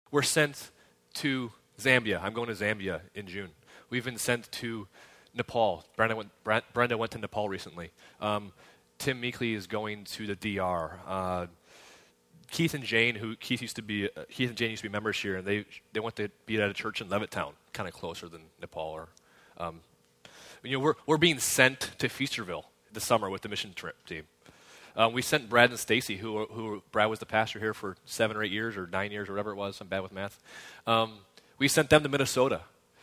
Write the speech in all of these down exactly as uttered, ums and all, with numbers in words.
We're sent to Zambia. I'm going to Zambia in June. We've been sent to Nepal. Brenda went, Brenda went to Nepal recently. Um, Tim Meekley is going to the D R. Uh, Keith and Jane, who Keith used to be, uh, Keith and Jane used to be members here, and they they went to be at a church in Levittown, kind of closer than Nepal. Or, um, you know, we're we're being sent to Feasterville this summer with the mission trip team. Um, we sent Brad and Stacy, who who Brad was the pastor here for seven or eight years or nine years or whatever it was. I'm bad with math. Um, we sent them to Minnesota.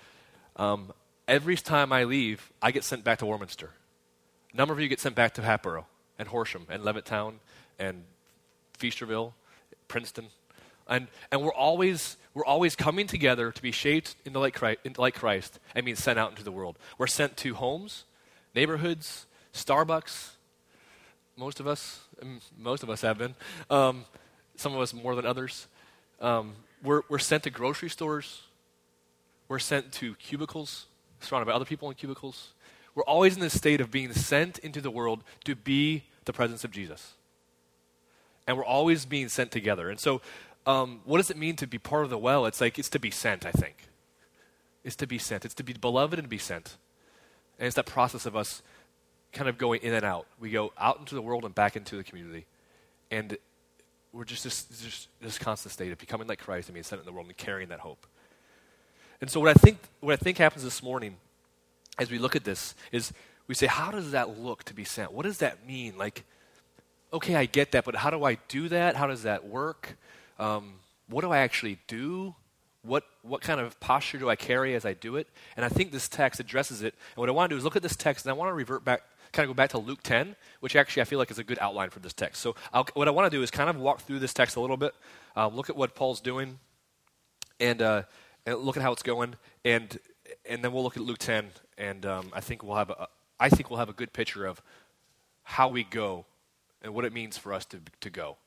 Um, every time I leave, I get sent back to Warminster. A number of you get sent back to Hatboro and Horsham and Levittown and Feasterville, Princeton, and and we're always we're always coming together to be shaped into like Christ, into like Christ and being sent out into the world. We're sent to homes, neighborhoods, Starbucks. Most of us, most of us have been. Um, some of us more than others. Um, we're we're sent to grocery stores. We're sent to cubicles, surrounded by other people in cubicles. We're always in this state of being sent into the world to be the presence of Jesus. And we're always being sent together. And so um, what does it mean to be part of the well? It's like, it's to be sent, I think. It's to be sent. It's to be beloved and to be sent. And it's that process of us kind of going in and out. We go out into the world and back into the community. And we're just this, just this constant state of becoming like Christ and being sent in the world and carrying that hope. And so what I think what I think happens this morning as we look at this is we say, how does that look to be sent? What does that mean? Like, okay, I get that, but how do I do that? How does that work? Um, what do I actually do? What what kind of posture do I carry as I do it? And I think this text addresses it. And what I want to do is look at this text, and I want to revert back, kind of go back to Luke ten, which actually I feel like is a good outline for this text. So I'll, what I want to do is kind of walk through this text a little bit, uh, look at what Paul's doing, and, uh, and look at how it's going, and and then we'll look at Luke ten, and um, I think we'll have a I think we'll have a good picture of how we go and what it means for us to to go,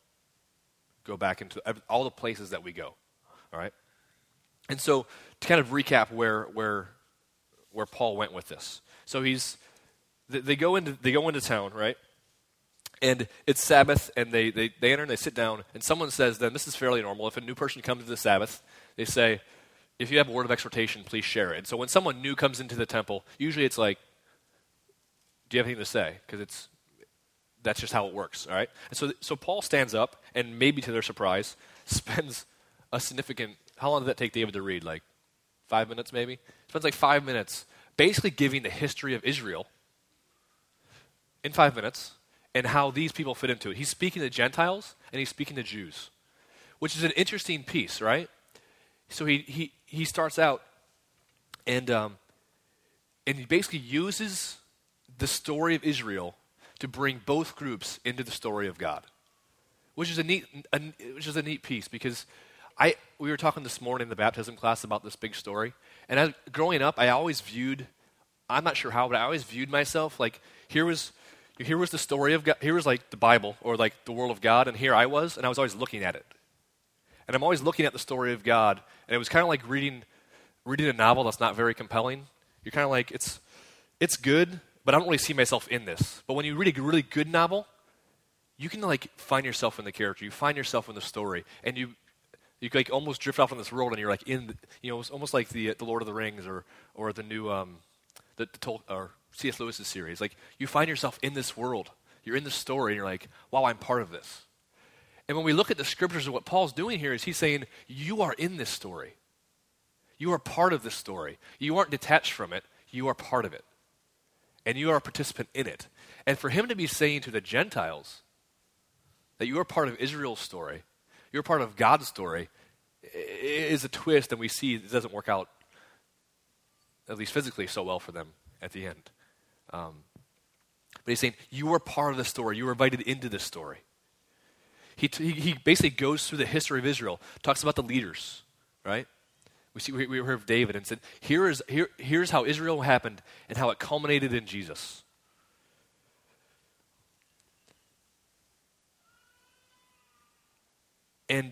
go back into all the places that we go. All right. And so to kind of recap where where where Paul went with this. So he's they, they go into they go into town, right? And it's Sabbath, and they, they, they enter and they sit down, and someone says then, this is fairly normal. If a new person comes to the Sabbath, they say, if you have a word of exhortation, please share it. And so when someone new comes into the temple, usually it's like, do you have anything to say? Because it's that's just how it works, all right? And so so Paul stands up, and maybe to their surprise, spends a significant, how long did that take David to read? Like five minutes maybe? Spends like five minutes basically giving the history of Israel in five minutes and how these people fit into it. He's speaking to Gentiles, and he's speaking to Jews, which is an interesting piece, right? So he he, he starts out, and um, and he basically uses the story of Israel to bring both groups into the story of God, which is a neat, a, which is a neat piece because I we were talking this morning in the baptism class about this big story, and as, growing up, I always viewed, I'm not sure how, but I always viewed myself like here was here was the story of God, here was like the Bible or like the Word of God, and here I was, and I was always looking at it, and I'm always looking at the story of God, and it was kind of like reading reading a novel that's not very compelling. You're kind of like it's it's good, but I don't really see myself in this. But when you read a really good novel, you can like find yourself in the character. You find yourself in the story, and you you like almost drift off in this world, and you're like in, the, you know, it's almost like the the Lord of the Rings or or the new um the, the Tol- or C S Lewis's series. Like you find yourself in this world. You're in the story, and you're like, wow, I'm part of this. And when we look at the scriptures of what Paul's doing here, is he's saying you are in this story. You are part of this story. You aren't detached from it. You are part of it. And you are a participant in it. And for him to be saying to the Gentiles that you are part of Israel's story, you're part of God's story, is a twist, and we see it doesn't work out, at least physically, so well for them at the end. Um, but he's saying, you are part of the story. You were invited into this story. He, t- he basically goes through the history of Israel, talks about the leaders, right? We see we, we heard of David and said, Here is here here's how Israel happened and how it culminated in Jesus. And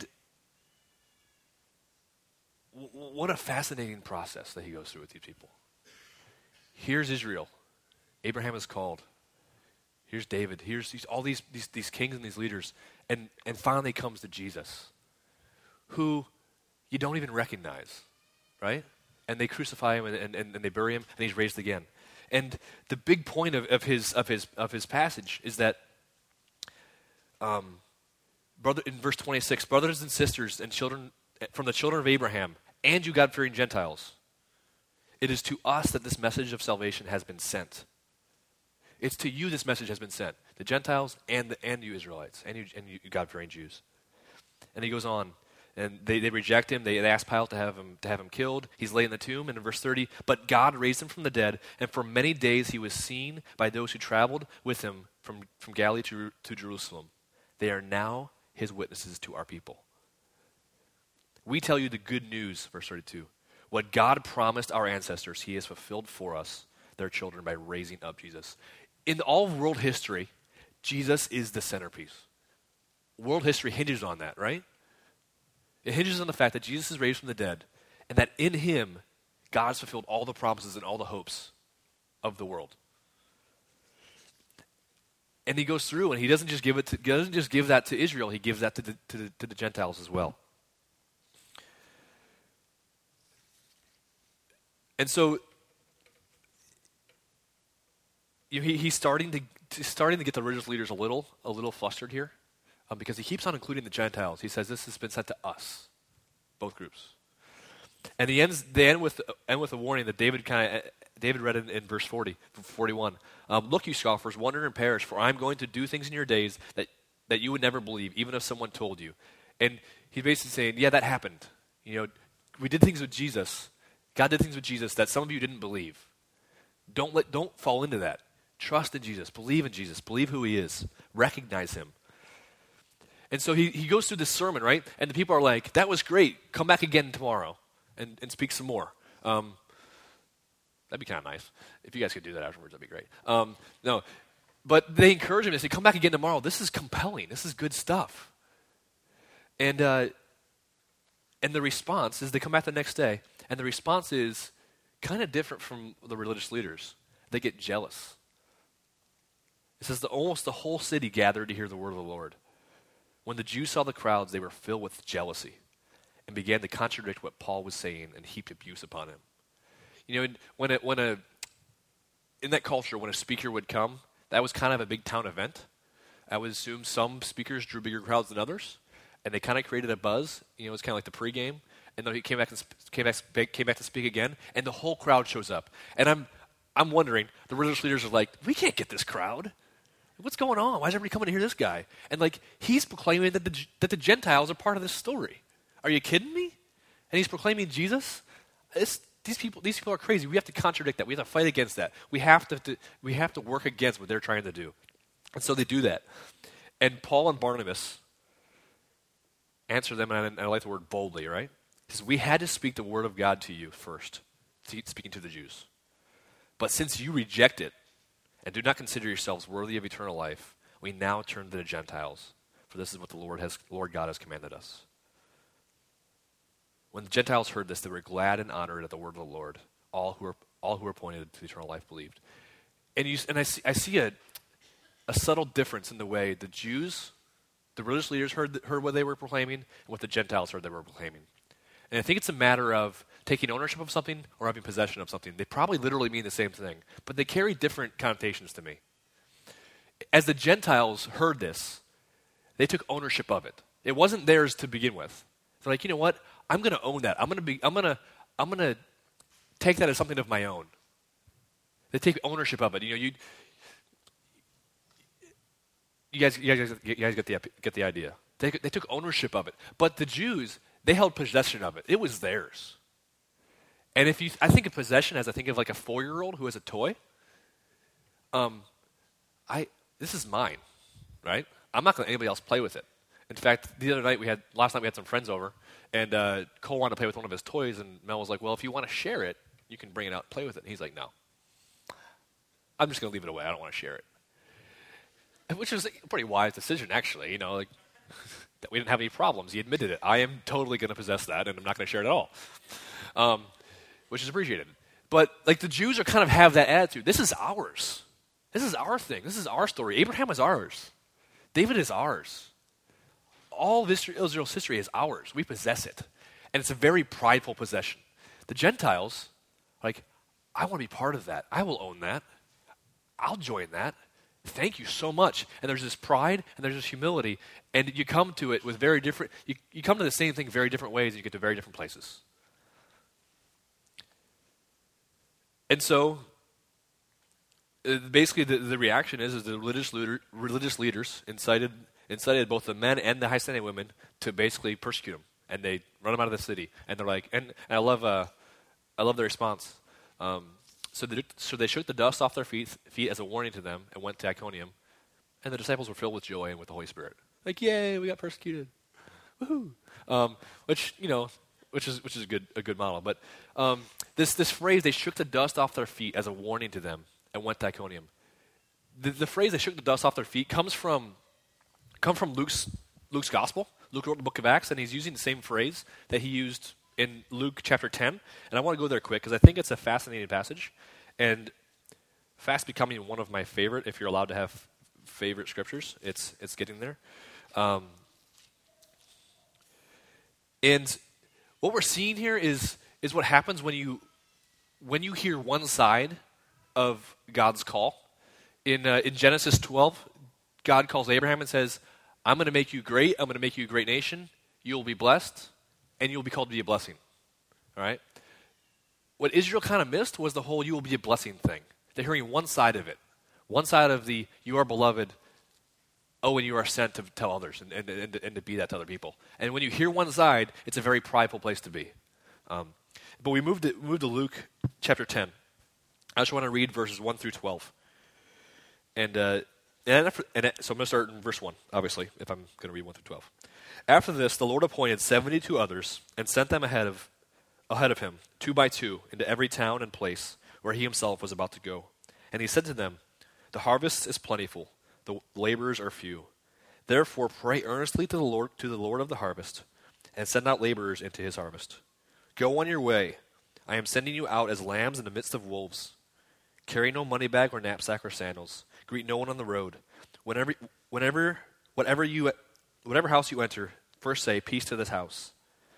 w- what a fascinating process that he goes through with these people. Here's Israel. Abraham is called. Here's David. Here's these, all these, these these kings and these leaders. And and finally comes to Jesus, who you don't even recognize, right? And they crucify him and, and, and they bury him, and he's raised again. And the big point of, of his of his of his passage is that, um, brother, in verse twenty-six, brothers and sisters and children from the children of Abraham, and you God-fearing Gentiles, it is to us that this message of salvation has been sent. It's to you this message has been sent, the Gentiles and the, and you Israelites, and you, and you God-fearing Jews. And he goes on. And they, they reject him. They, they ask Pilate to have him to have him killed. He's laid in the tomb. And in verse thirty, but God raised him from the dead, and for many days he was seen by those who traveled with him from, from Galilee to, to Jerusalem. They are now his witnesses to our people. We tell you the good news, verse thirty-two. What God promised our ancestors, he has fulfilled for us, their children, by raising up Jesus. In all of world history, Jesus is the centerpiece. World history hinges on that, right? It hinges on the fact that Jesus is raised from the dead, and that in him, God has fulfilled all the promises and all the hopes of the world. And he goes through, and he doesn't just give it to, doesn't just give that to Israel; he gives that to the, to the, to the Gentiles as well. And so, you know, he, he's starting to, to starting to get the religious leaders a little a little flustered here. Um, because he keeps on including the Gentiles. He says this has been sent to us, both groups. And he ends, they end with, end with a warning that David kind of David read in, in verse forty, forty-one. Um, Look, you scoffers, wonder and perish, for I am going to do things in your days that, that you would never believe, even if someone told you. And he's basically saying, yeah, that happened. You know, we did things with Jesus. God did things with Jesus that some of you didn't believe. Don't let, don't fall into that. Trust in Jesus. Believe in Jesus. Believe who he is. Recognize him. And so he, he goes through this sermon, right? And the people are like, that was great. Come back again tomorrow and, and speak some more. Um, that'd be kind of nice. If you guys could do that afterwards, that'd be great. Um, no, but they encourage him. They say, come back again tomorrow. This is compelling. This is good stuff. And, uh, and the response is they come back the next day, and the response is kind of different from the religious leaders. They get jealous. It says that almost the whole city gathered to hear the word of the Lord. When the Jews saw the crowds, they were filled with jealousy and began to contradict what Paul was saying and heaped abuse upon him. You know, when a, when a, in that culture, when a speaker would come, that was kind of a big town event. I would assume some speakers drew bigger crowds than others, and they kind of created a buzz. You know, it was kind of like the pregame. And then he came back and sp- came back, came back to speak again, and the whole crowd shows up. And I'm, I'm wondering, the religious leaders are like, we can't get this crowd. What's going on? Why is everybody coming to hear this guy? And like, he's proclaiming that the, that the Gentiles are part of this story. Are you kidding me? And he's proclaiming Jesus? It's, these people, these people are crazy. We have to contradict that. We have to fight against that. We have to, to, we have to work against what they're trying to do. And so they do that. And Paul and Barnabas answer them, and I, I like the word boldly, right? He says, we had to speak the word of God to you first, speaking to the Jews. But since you reject it, and do not consider yourselves worthy of eternal life, we now turn to the Gentiles, for this is what the Lord has, Lord God has commanded us. When the Gentiles heard this, they were glad and honored at the word of the Lord. All who are all who were appointed to eternal life believed. And you and I see I see a a subtle difference in the way the Jews, the religious leaders heard heard what they were proclaiming, and what the Gentiles heard they were proclaiming. And I think it's a matter of taking ownership of something or having possession of something. They probably literally mean the same thing, but they carry different connotations to me. As the Gentiles heard this, they took ownership of it. It wasn't theirs to begin with. They're like, you know what? I'm going to own that. I'm going to be. I'm going to. I'm going to take that as something of my own. They take ownership of it. You know, you. You guys, you guys, you guys get the get the idea. They they took ownership of it, but the Jews, they held possession of it. It was theirs. And if you, I think of possession as I think of like a four-year-old who has a toy. Um, I this is mine, right? I'm not going to let anybody else play with it. In fact, the other night we had, last night we had some friends over, and uh, Cole wanted to play with one of his toys, and Mel was like, well, if you want to share it, you can bring it out and play with it. And he's like, no. I'm just going to leave it away. I don't want to share it. Which was a pretty wise decision, actually. You know, like, that we didn't have any problems. He admitted it. I am totally going to possess that, and I'm not going to share it at all. Um, which is appreciated. But, like, the Jews are kind of have that attitude. This is ours. This is our thing. This is our story. Abraham is ours. David is ours. All of Israel's history is ours. We possess it. And it's a very prideful possession. The Gentiles, like, I want to be part of that. I will own that. I'll join that. Thank you so much. And there's this pride and there's this humility, and you come to it with very different, you, you come to the same thing very different ways, and you get to very different places. And so, uh, basically the, the reaction is, is the religious, leader, religious leaders incited, incited both the men and the high-standing women to basically persecute them. And they run them out of the city. And they're like, and, and I love uh, I love their response. Um, so, they, so they shook the dust off their feet, feet as a warning to them and went to Iconium. And the disciples were filled with joy and with the Holy Spirit. Like, yay, we got persecuted. Woohoo. Um, which, you know, which is which is a good a good model. But um, this this phrase, they shook the dust off their feet as a warning to them and went to Iconium. The, the phrase they shook the dust off their feet comes from come from Luke's Luke's gospel. Luke wrote the book of Acts, and he's using the same phrase that he used in Luke chapter ten. And I want to go there quick because I think it's a fascinating passage, and fast becoming one of my favorite. If you're allowed to have favorite scriptures, it's it's getting there. Um, and what we're seeing here is is what happens when you when you hear one side of God's call. In uh, in Genesis twelve, God calls Abraham and says, "I'm going to make you great. I'm going to make you a great nation. You'll be blessed, and you'll be called to be a blessing." All right. What Israel kind of missed was the whole "you will be a blessing" thing. They're hearing one side of it, one side of the "you are beloved." Oh, and you are sent to tell others and, and, and, and to be that to other people. And when you hear one side, it's a very prideful place to be. Um, but we moved to, moved to Luke chapter ten. I just want to read verses one through twelve. And, uh, and, after, and so I'm going to start in verse one, obviously, if I'm going to read one through twelve. After this, the Lord appointed seventy-two others and sent them ahead of, ahead of him, two by two, into every town and place where he himself was about to go. And he said to them, "The harvest is plentiful, the laborers are few. Therefore pray earnestly to the Lord to the Lord of the harvest, and send out laborers into his harvest. Go on your way. I am sending you out as lambs in the midst of wolves. Carry no money bag or knapsack or sandals. Greet no one on the road. Whenever, whenever, whatever you, whatever house you enter, first say, 'Peace to this house.'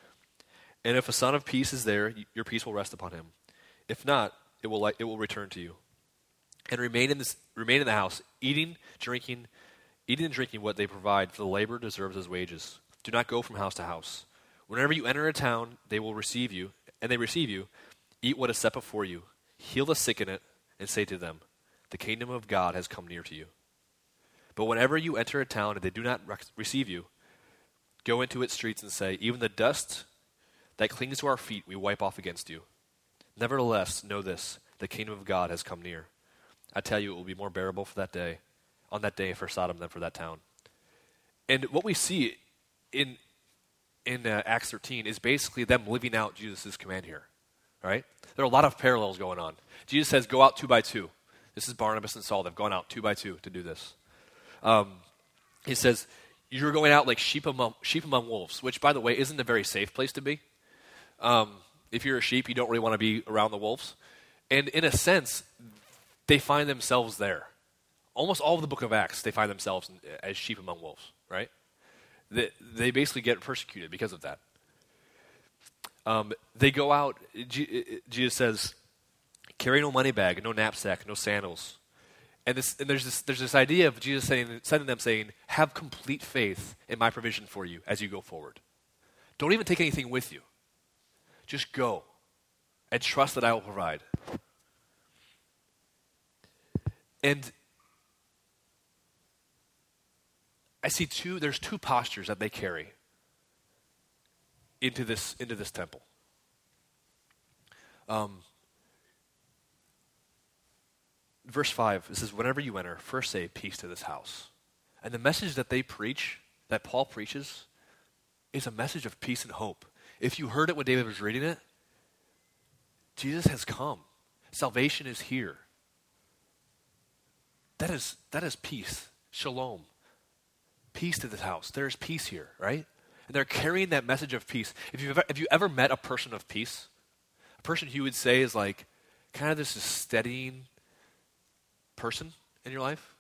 And if a son of peace is there, your peace will rest upon him. If not, it will it will return to you. And remain in this remain in the house, eating, drinking, eating and drinking what they provide, for the laborer deserves his wages. Do not go from house to house. Whenever you enter a town, they will receive you, and they receive you. Eat what is set before you. Heal the sick in it, and say to them, 'The kingdom of God has come near to you.' But whenever you enter a town and they do not rec- receive you, go into its streets and say, 'Even the dust that clings to our feet we wipe off against you.' Nevertheless, know this, the kingdom of God has come near. I tell you, it will be more bearable for that day, on that day for Sodom than for that town." And what we see in in uh, Acts thirteen is basically them living out Jesus' command here. Right? There are a lot of parallels going on. Jesus says, "Go out two by two." This is Barnabas and Saul. They've gone out two by two to do this. Um, he says, "You're going out like sheep among sheep among wolves," which, by the way, isn't a very safe place to be. Um, if you're a sheep, you don't really want to be around the wolves. And in a sense, they find themselves there. Almost all of the book of Acts, they find themselves as sheep among wolves, right? They, they basically get persecuted because of that. Um, they go out, G- Jesus says, "Carry no money bag, no knapsack, no sandals." And, this, and there's this there's this idea of Jesus saying, sending them saying, "Have complete faith in my provision for you as you go forward. Don't even take anything with you. Just go and trust that I will provide." And I see two, there's two postures that they carry into this, into this temple. Um, verse five, it says, "Whenever you enter, first say, 'Peace to this house.'" And the message that they preach, that Paul preaches, is a message of peace and hope. If you heard it when David was reading it, Jesus has come. Salvation is here. That is that is peace, shalom, peace to this house. There is peace here, right? And they're carrying that message of peace. If you've ever, if you ever met a person of peace, a person who you would say is like kind of this steadying person in your life,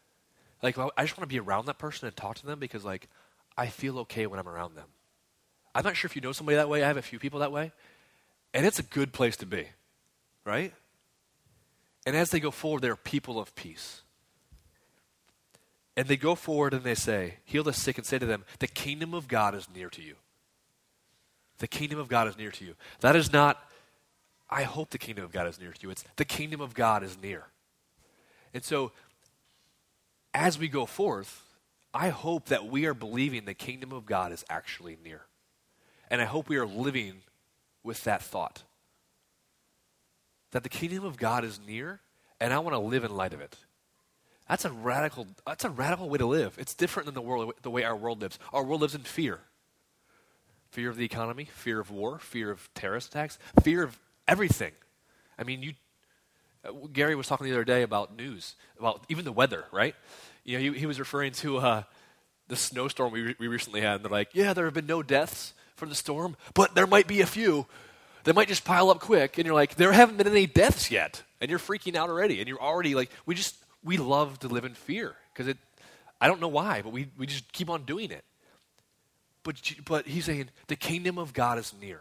like, well, I just want to be around that person and talk to them because, like, I feel okay when I'm around them. I'm not sure if you know somebody that way. I have a few people that way. And it's a good place to be, right? And as they go forward, they're people of peace. And they go forward and they say, heal the sick and say to them, the kingdom of God is near to you. The kingdom of God is near to you. That is not, I hope the kingdom of God is near to you. It's the kingdom of God is near. And so, as we go forth, I hope that we are believing the kingdom of God is actually near. And I hope we are living with that thought. That the kingdom of God is near, and I want to live in light of it. That's a radical, that's a radical way to live. It's different than the world, the way our world lives. Our world lives in fear. Fear of the economy, fear of war, fear of terrorist attacks, fear of everything. I mean, you, uh, Gary was talking the other day about news, about even the weather, right? You know, he, he was referring to uh, the snowstorm we, re- we recently had, and they're like, yeah, there have been no deaths from the storm, but there might be a few. They might just pile up quick, and you're like, there haven't been any deaths yet, and you're freaking out already, and you're already like, we just, we love to live in fear, because it, I don't know why, but we, we just keep on doing it. But, but he's saying, the kingdom of God is near.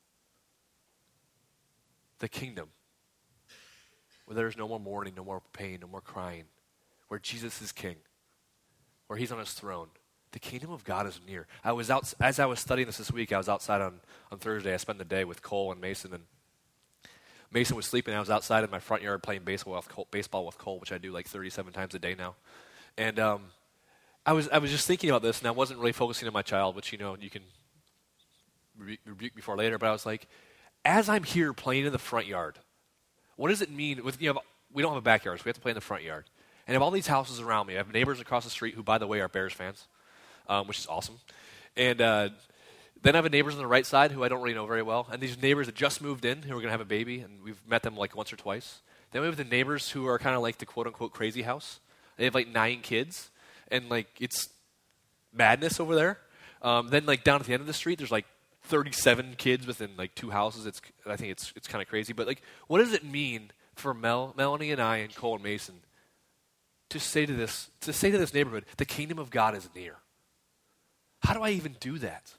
The kingdom. Where there is no more mourning, no more pain, no more crying. Where Jesus is king. Where he's on his throne. The kingdom of God is near. I was out, as I was studying this this week, I was outside on, on Thursday. I spent the day with Cole and Mason. And Mason was sleeping. I was outside in my front yard playing baseball with Cole, baseball with Cole, which I do like thirty-seven times a day now. And um, I was I was just thinking about this, and I wasn't really focusing on my child, which, you know, you can rebu- rebuke me for later. But I was like, as I'm here playing in the front yard, what does it mean? With you know, we don't have a backyard, so we have to play in the front yard. And I have all these houses around me. I have neighbors across the street who, by the way, are Bears fans, um, which is awesome. And uh, then I have neighbors on the right side who I don't really know very well. And these neighbors that just moved in who are going to have a baby, and we've met them like once or twice. Then we have the neighbors who are kind of like the quote-unquote crazy house. They have like nine kids. And, like, it's madness over there. Um, then, like, down at the end of the street, there's, like, thirty-seven kids within, like, two houses. It's I think it's it's kind of crazy. But, like, what does it mean for Mel, Melanie and I and Cole and Mason to say to this to say to this neighborhood, the kingdom of God is near? How do I even do that?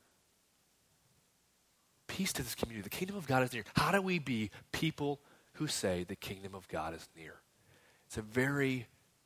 Peace to this community. The kingdom of God is near. How do we be people who say the kingdom of God is near? It's a very...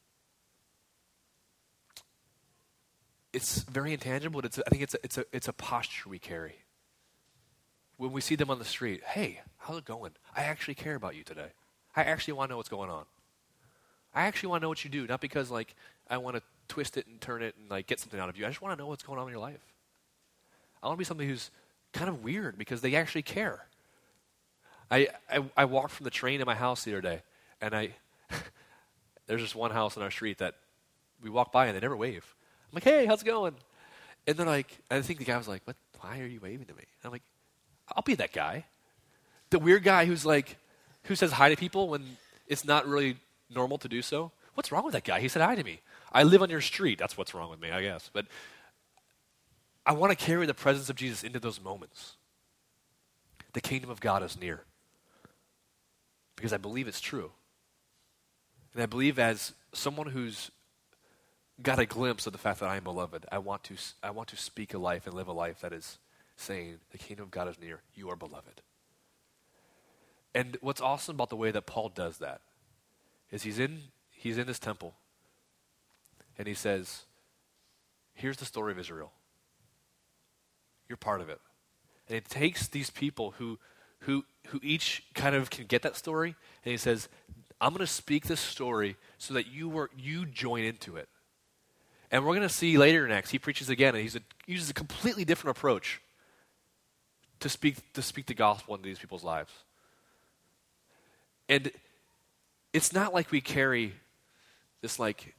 It's very intangible, but it's a, I think it's a, it's a it's a posture we carry. When we see them on the street, hey, how's it going? I actually care about you today. I actually want to know what's going on. I actually want to know what you do, not because like I want to twist it and turn it and like get something out of you. I just want to know what's going on in your life. I want to be somebody who's kind of weird because they actually care. I I, I walked from the train to my house the other day, and I there's just one house on our street that we walk by and they never wave. I'm like, hey, how's it going? And they're like, I think the guy was like, what? Why are you waving to me? And I'm like, I'll be that guy. The weird guy who's like, who says hi to people when it's not really normal to do so. What's wrong with that guy? He said hi to me. I live on your street. That's what's wrong with me, I guess. But I want to carry the presence of Jesus into those moments. The kingdom of God is near. Because I believe it's true. And I believe as someone who's got a glimpse of the fact that I am beloved, I want to I want to speak a life and live a life that is saying, the kingdom of God is near, you are beloved. And what's awesome about the way that Paul does that is he's in he's in this temple, and he says, here's the story of Israel. You're part of it. And it takes these people who who who each kind of can get that story, and he says, I'm going to speak this story so that you were you join into it. And we're going to see later next, he preaches again, and he's a, he uses a completely different approach to speak to speak the gospel into these people's lives. And it's not like we carry this like,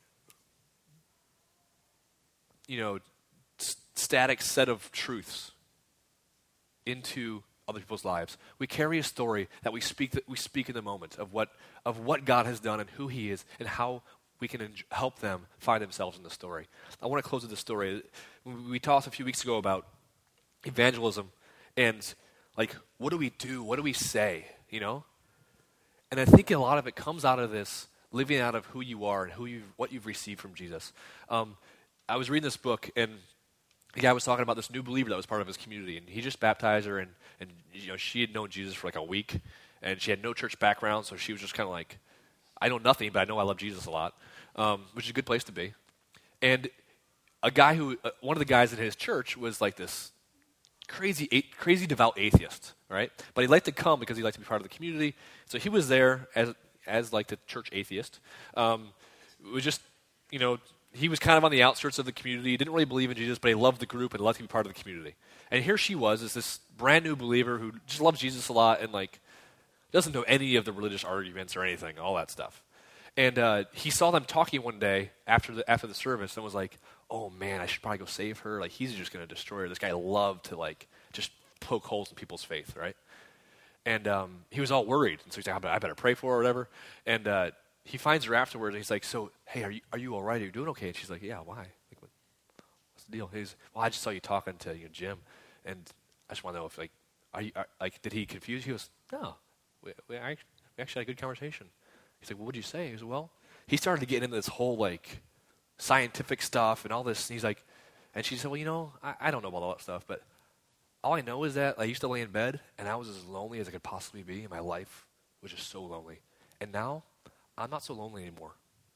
you know, st- static set of truths into other people's lives. We carry a story that we speak that we speak in the moment of what of what God has done and who He is and how we can enj- help them find themselves in the story. I want to close with the story. We talked a few weeks ago about evangelism and like, what do we do? What do we say? You know, and I think a lot of it comes out of this living out of who you are and who you what you've received from Jesus. Um, I was reading this book, and the guy was talking about this new believer that was part of his community, and he just baptized her, and, and you know, she had known Jesus for like a week, and she had no church background, so she was just kind of like, I know nothing, but I know I love Jesus a lot, um, which is a good place to be. And a guy who, uh, one of the guys in his church was like this crazy, a- crazy devout atheist, right? But he liked to come because he liked to be part of the community. So he was there as, as like the church atheist. Um, it was just, you know, he was kind of on the outskirts of the community. He didn't really believe in Jesus, but he loved the group and loved to be part of the community. And here she was, as this brand new believer who just loves Jesus a lot and like doesn't know any of the religious arguments or anything, all that stuff. And uh, he saw them talking one day after the after the service and was like, oh man, I should probably go save her. Like, he's just going to destroy her. This guy loved to like just poke holes in people's faith, right? And um, he was all worried. And so he's like, I better pray for her or whatever. And uh, he finds her afterwards and he's like, so, hey, are you are you all right? Are you doing okay? And she's like, yeah, why? Like, what, what's the deal? He's, well, I just saw you talking to you know, Jim. And I just want to know if, like, are you, are, like, did he confuse you? He goes, no, we, we, I, we actually had a good conversation. He's like, well, what did you say? He goes, well, he started to get into this whole, like, scientific stuff and all this. And he's like, and she said, well, you know, I, I don't know about all that stuff, but all I know is that I used to lay in bed and I was as lonely as I could possibly be, and my life was just so lonely. And now I'm not so lonely anymore.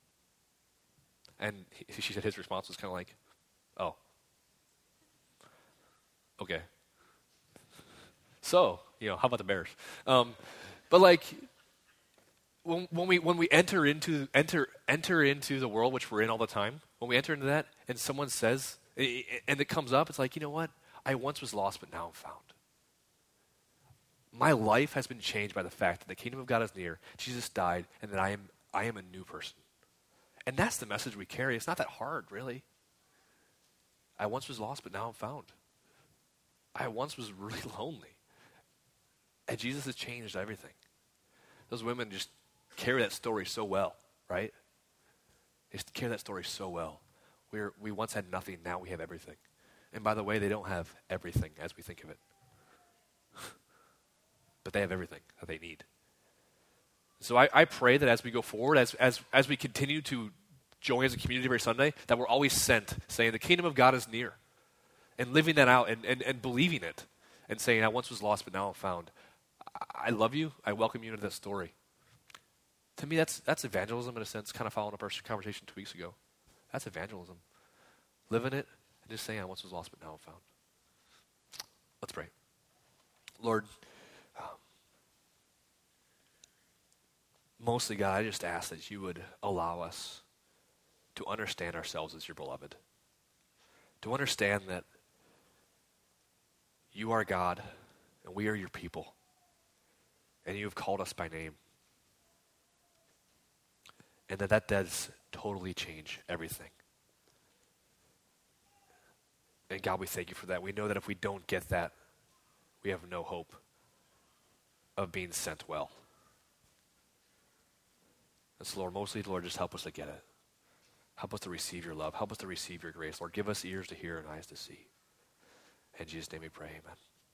And he, she said his response was kind of like, oh, okay. So, you know, how about the Bears? Um, but like, When, when we when we enter into enter enter into the world which we're in all the time, when we enter into that, and someone says, and it comes up, it's like, you know what? I once was lost, but now I'm found. My life has been changed by the fact that the kingdom of God is near. Jesus died, and that I am I am a new person. And that's the message we carry. It's not that hard, really. I once was lost, but now I'm found. I once was really lonely, and Jesus has changed everything. Those women just carry that story so well, right? They just carry that story so well. We're, we once had nothing, now we have everything. And by the way, they don't have everything as we think of it. But they have everything that they need. So I, I pray that as we go forward, as, as, as we continue to join as a community every Sunday, that we're always sent, saying the kingdom of God is near. And living that out and, and, and believing it. And saying, I once was lost, but now I'm found. I, I love you. I welcome you into that story. To me, that's that's evangelism in a sense, kind of following up our conversation two weeks ago. That's evangelism. Living it and just saying, I once was lost, but now I'm found. Let's pray. Lord, um, mostly, God, I just ask that you would allow us to understand ourselves as your beloved. To understand that you are God and we are your people. And you have called us by name. And that that does totally change everything. And God, we thank you for that. We know that if we don't get that, we have no hope of being sent well. And so, Lord, mostly, Lord, just help us to get it. Help us to receive your love. Help us to receive your grace. Lord, give us ears to hear and eyes to see. In Jesus' name we pray, amen.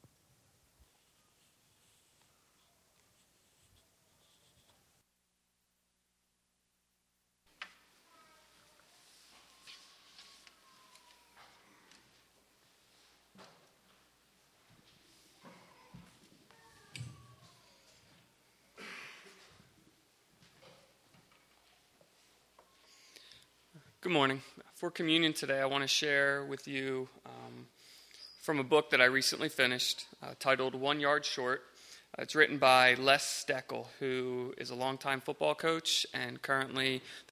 Good morning. For communion today, I want to share with you um, from a book that I recently finished uh, titled One Yard Short. Uh, it's written by Les Steckel, who is a longtime football coach and currently